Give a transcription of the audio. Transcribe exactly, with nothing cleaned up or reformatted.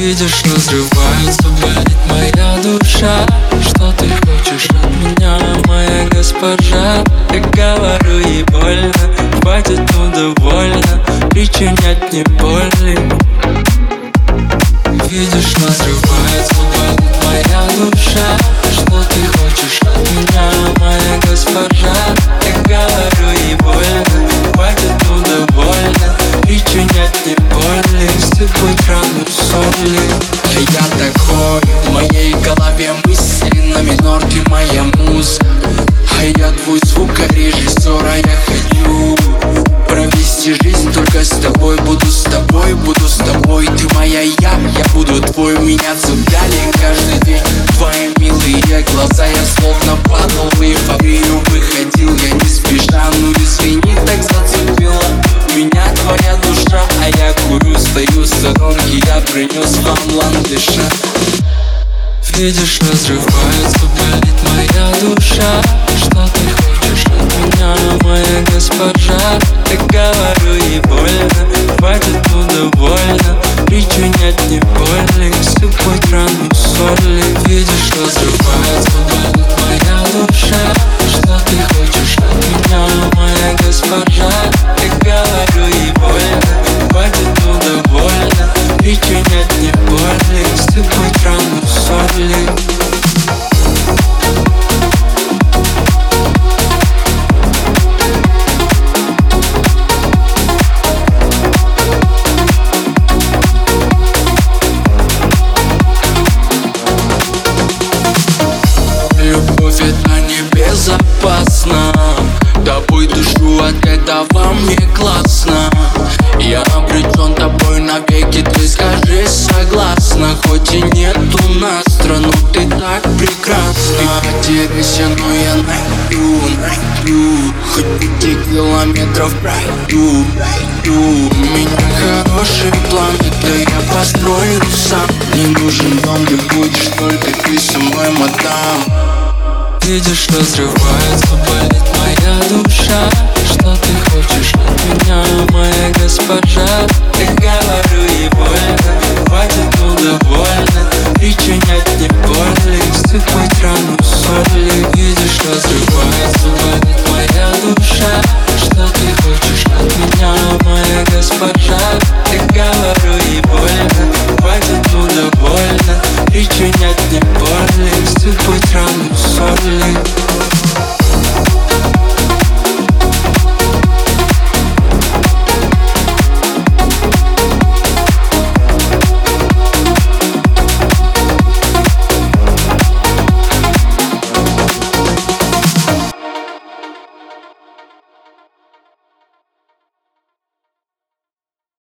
Видишь, разрывается, болит моя душа. Что ты хочешь от меня, моя госпожа? Я говорю ей больно, хватит, ну довольно причинять мне боли. Видишь, разрывается, болит моя душа. Что ты хочешь от меня, моя госпожа? Я говорю ей больно, хватит, ну довольно причинять мне боли, сыпать рану соли. А я такой, в моей голове мысли на минор, ты моя муза. А я твой звукорежиссер, а я хочу провести жизнь только с тобой. Буду с тобой, буду с тобой, ты моя я, я буду твой. Меня цепляли каждый день твои милые глаза. Я словно падал в эйфорию, выходил я не спеша. Ну извини, так зацепила меня твоя душа. А я курю, стою в сторонке, я принес вам ландыша. Видишь, разрывается, болит моя душа. Что ты хочешь от меня, моя госпожа? Я говорю ей больно, хватит, ну довольно причинять мне боли, сыпать рану соли. Видишь, разрывается, болит моя душа. Что ты хочешь от меня, моя госпожа? Я говорю ей больно, хватит, ну довольно причинять мне боли, сыпать рану соли. Любовь это небезопасно, тобой дышу, от этого мне классно. Я обречен тобой навеки, ты скажи согласна. Хоть и нету нас страну, ты так прекрасна. Потеряйся, но я найду, найду. Хоть пяти километров пройду, пройду. У меня хорошие планы, да я построю сам. Не нужен дом, где будешь только ты со мной, мадам. Видишь, разрывается, болит моя душа. Что ты хочешь от меня, моя госпожа? Я говорю ей больно, хватит, ну довольно